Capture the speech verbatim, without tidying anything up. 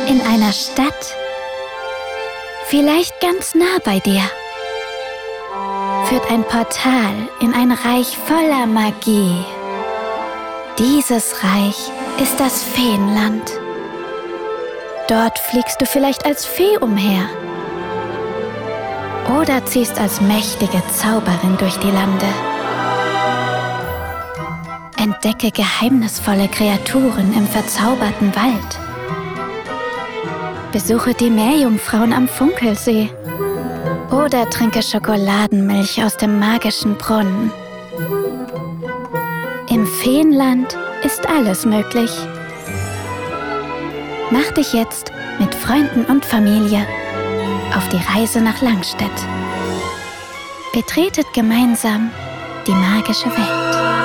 In einer Stadt, vielleicht ganz nah bei dir, führt ein Portal in ein Reich voller Magie. Dieses Reich ist das Feenland. Dort fliegst du vielleicht als Fee umher oder ziehst als mächtige Zauberin durch die Lande. Entdecke geheimnisvolle Kreaturen im verzauberten Wald. Besuche die Meerjungfrauen am Funkelsee oder trinke Schokoladenmilch aus dem magischen Brunnen. Im Feenland ist alles möglich. Mach dich jetzt mit Freunden und Familie auf die Reise nach Langstedt. Betretet gemeinsam die magische Welt.